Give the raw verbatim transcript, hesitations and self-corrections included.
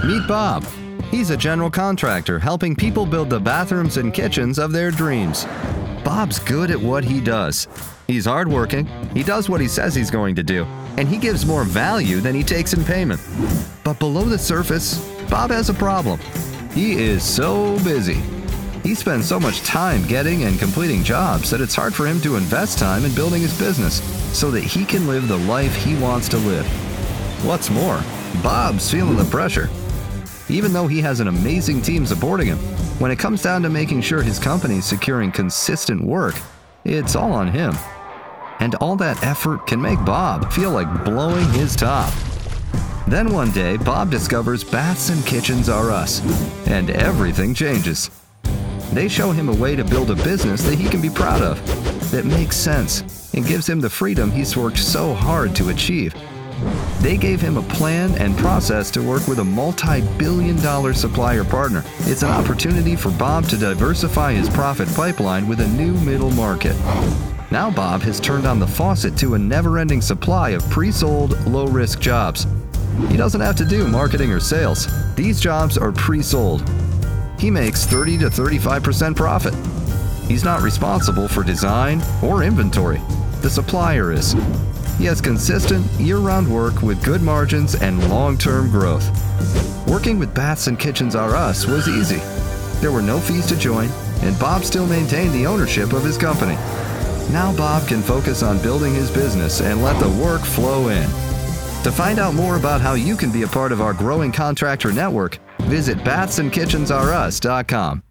Meet Bob. He's a general contractor helping people build the bathrooms and kitchens of their dreams. Bob's good at what he does. He's hardworking, he does what he says he's going to do, and he gives more value than he takes in payment. But below the surface, Bob has a problem. He is so busy. He spends so much time getting and completing jobs that it's hard for him to invest time in building his business so that he can live the life he wants to live. What's more, Bob's feeling the pressure. Even though he has an amazing team supporting him, when it comes down to making sure his company's securing consistent work, it's all on him. And all that effort can make Bob feel like blowing his top. Then one day, Bob discovers Baths and Kitchens R Us, and everything changes. They show him a way to build a business that he can be proud of, that makes sense, and gives him the freedom he's worked so hard to achieve. They gave him a plan and process to work with a multi-billion dollar supplier partner. It's an opportunity for Bob to diversify his profit pipeline with a new middle market. Now Bob has turned on the faucet to a never-ending supply of pre-sold, low-risk jobs. He doesn't have to do marketing or sales. These jobs are pre-sold. He makes thirty to thirty-five percent profit. He's not responsible for design or inventory. The supplier is. He has consistent, year-round work with good margins and long-term growth. Working with Baths and Kitchens R Us was easy. There were no fees to join, and Bob still maintained the ownership of his company. Now Bob can focus on building his business and let the work flow in. To find out more about how you can be a part of our growing contractor network, visit baths and kitchens r us dot com.